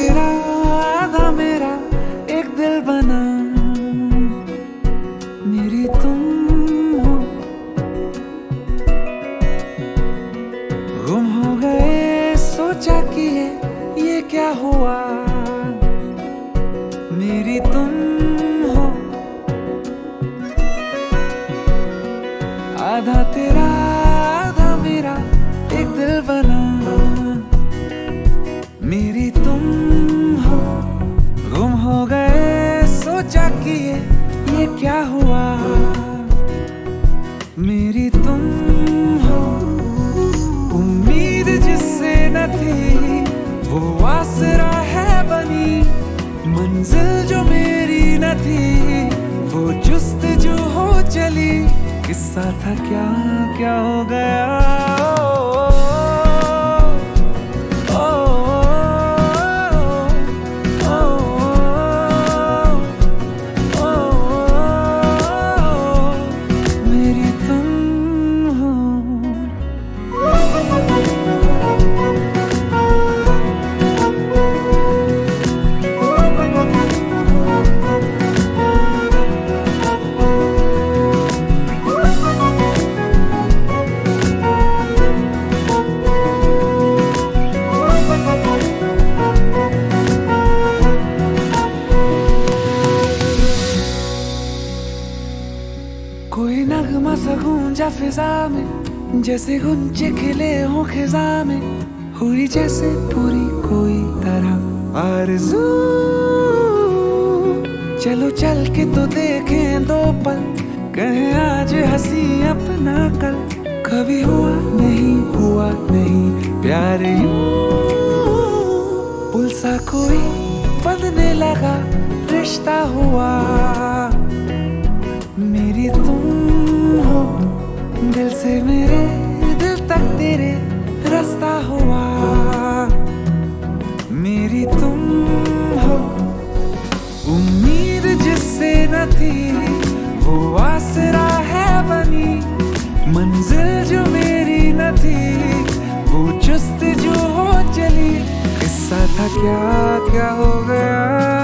तेरा आधा मेरा एक दिल बना, मेरी तुम हो। गुम हो गए सोचा कि ये क्या हुआ, मेरी तुम हो। आधा तेरा आधा मेरा एक दिल बना, मेरी तुम हो। गुम हो गए सोचा कि ये क्या हुआ, मेरी तुम हो। उम्मीद जिससे न थी वो आसरा है बनी, मंजिल जो मेरी न थी वो जुस्तजू हो चली। किस्सा था क्या क्या हो गया। कोई नगमा सा गूंजा फिजा में, जैसे गुंजे खिले हो खिजा में। हुई जैसे पूरी कोई तरह आरज़ू, चलो चल के तो देखें दो पल, कहें आज हंसी अपना कल। कभी हुआ नहीं प्यार यूं, पुल सा कोई बंधने लगा रिश्ता हुआ, मेरी तुम हो। दिल से मेरे दिल तक तेरे रास्ता हुआ, मेरी तुम हो। उम्मीद जिससे न थी वो आसरा है बनी, मंजिल जो मेरी न थी वो जुस्तजू हो चली। किस्सा था क्या क्या हो गया।